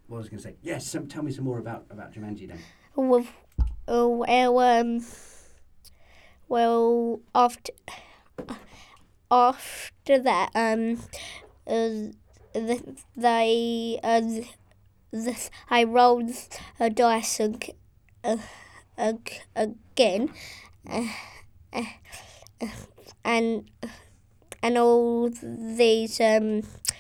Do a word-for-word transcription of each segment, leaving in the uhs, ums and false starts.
What was I going to say? Yes, some, tell me some more about, about Jumanji then. With, uh, well, um, well, after after that, um, uh, the, they, uh, the, I rolled a dice ag- uh, ag- again, uh, uh, and and all these um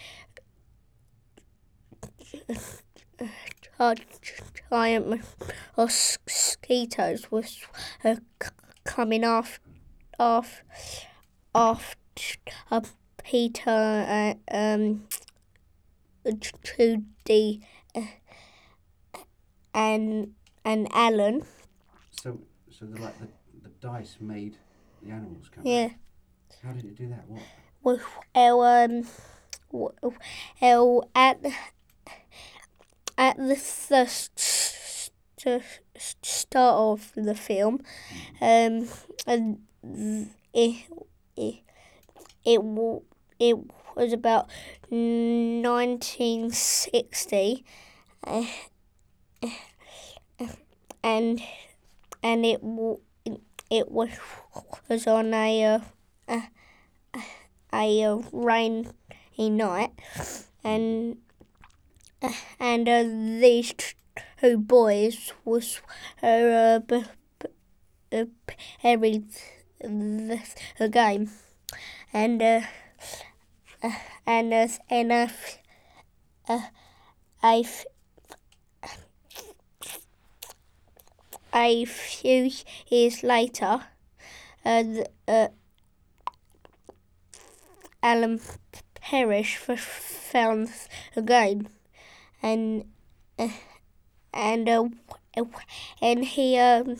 giant mosquitoes was uh, c- coming off off off uh, Peter uh, um Trudy uh, and and Alan. So, so the like the, the dice made the animals come Yeah. out. How did it do that? What? Well, um, well, at at the, the st- start of the film, um, and it it it, it was about nineteen sixty, uh, and and it it was was on a uh, a, a, a rainy night, and and uh, these two boys was uh, b- b- uh, buried the, the game, and uh, uh, and uh, and uh, uh, a, f- a few years later, uh, uh, Alan Parrish found the game, and uh, and uh, and he um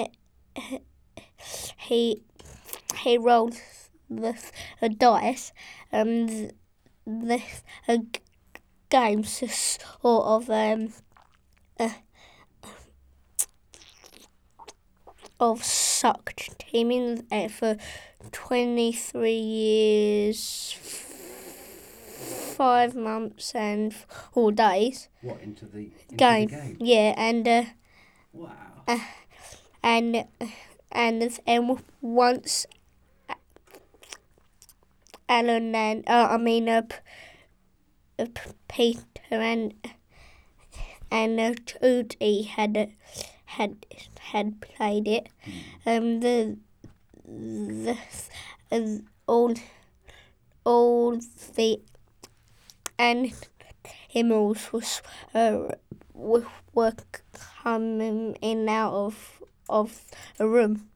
he he rolled the, the dice. Um, the, the uh, game sort of um uh, of sucked him in uh, for twenty three years, five months and four days. What into the into Game, the game? yeah, and uh, Wow. uh, and and and once Alan and uh, I mean uh, P- uh, Peter and and uh, Trudy had had had played it. Um, the the uh, all all the animals was uh, were were coming in and out of of the room.